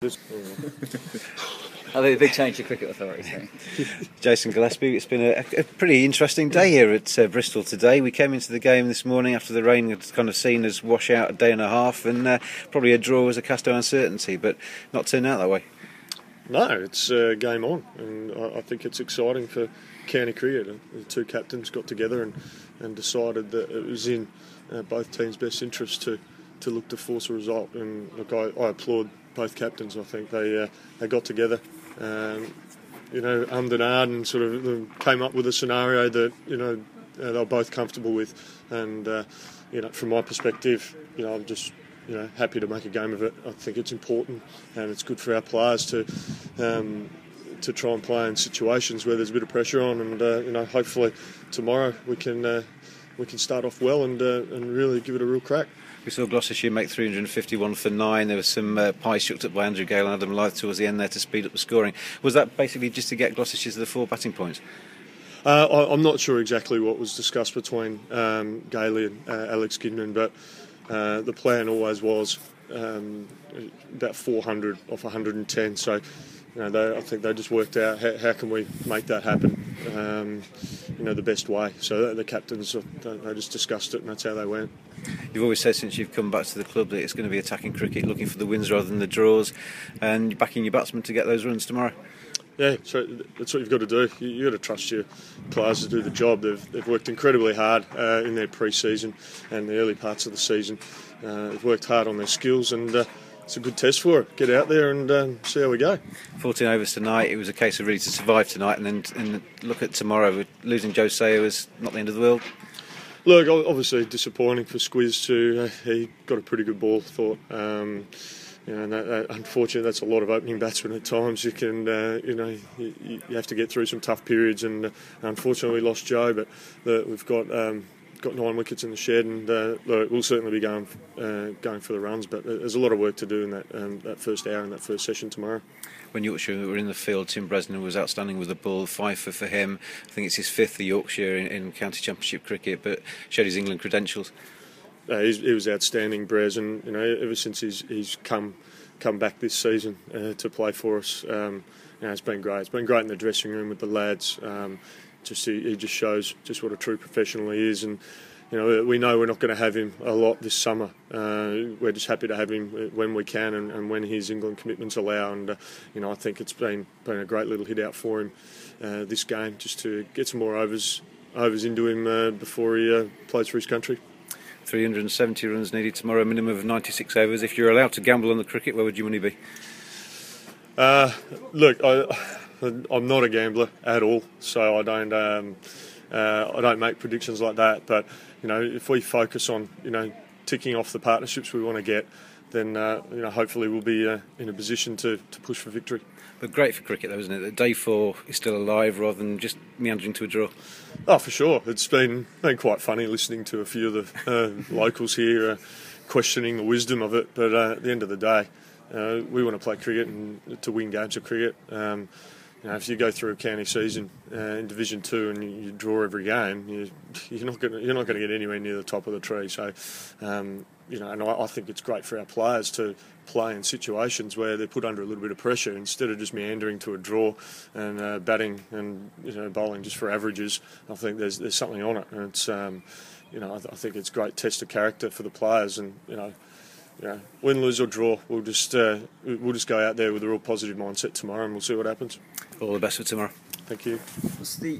this. Oh, they changed the cricket authorities. Jason Gillespie, it's been a pretty interesting day here at Bristol today. We came into the game this morning after the rain had kind of seen us wash out a day and a half, and probably a draw was a cast of uncertainty, but not turned out that way. No, it's game on, and I think it's exciting for county cricket. The two captains got together and decided that it was in both teams' best interest to look to force a result. And look, I applaud both captains. I think they got together, ummed and ahed, and sort of came up with a scenario that they were both comfortable with. And from my perspective, I'm just happy to make a game of it. I think it's important, and it's good for our players to try and play in situations where there's a bit of pressure on, and hopefully tomorrow we can start off well and really give it a real crack. We saw Gloucestershire make 351 for 9. There was some pies chucked up by Andrew Gale and Adam Lyth towards the end there to speed up the scoring. Was that basically just to get Gloucestershire to the 4 batting points? I'm not sure exactly what was discussed between Gailey and Alex Kidman, but the plan always was about 400 off 110. So I think they just worked out how can we make that happen the best way. So the captains, they just discussed it, and that's how they went. You've always said since you've come back to the club that it's going to be attacking cricket, looking for the wins rather than the draws, and backing your batsmen to get those runs tomorrow. Yeah, so that's what you've got to do. You've got to trust your players to do the job. They've worked incredibly hard in their pre-season and the early parts of the season. They've worked hard on their skills, and it's a good test for it. Get out there and see how we go. 14 overs tonight. It was a case of really to survive tonight, and then look at tomorrow. Losing Joe Sayer was not the end of the world. Look, obviously disappointing for Squiz too. He got a pretty good ball, I thought. And unfortunately, that's a lot of opening batsmen at times. You can, you have to get through some tough periods, and unfortunately, we lost Joe. But we've got 9 wickets in the shed, and look, we'll certainly be going for the runs. But there's a lot of work to do in that first hour and that first session tomorrow. When Yorkshire were in the field, Tim Bresnan was outstanding with the ball. 5 for him. I think it's his 5th for Yorkshire in county championship cricket, but showed his England credentials. He was outstanding, Brez, and ever since he's come back this season to play for us, it's been great. It's been great in the dressing room with the lads. He just shows just what a true professional he is, and we know we're not going to have him a lot this summer. We're just happy to have him when we can and when his England commitments allow. And I think it's been a great little hit out for him this game, just to get some more overs into him before he plays for his country. 370 runs needed tomorrow, a minimum of 96 overs. If you're allowed to gamble on the cricket, where would your money be? Look, I'm not a gambler at all, so I don't make predictions like that. But if we focus on ticking off the partnerships we want to get, then hopefully we'll be in a position to push for victory. But great for cricket, though, isn't it? That day 4 is still alive rather than just meandering to a draw. Oh, for sure. It's been quite funny listening to a few of the locals here questioning the wisdom of it. But at the end of the day, we want to play cricket and to win games of cricket. If you go through a county season in Division 2 and you draw every game, you're not going to get anywhere near the top of the tree. So, and I think it's great for our players to play in situations where they're put under a little bit of pressure instead of just meandering to a draw and batting and bowling just for averages. I think there's something on it, and it's I think it's a great test of character for the players, and win, lose or draw, we'll just go out there with a real positive mindset tomorrow, and we'll see what happens. All the best for tomorrow. Thank you.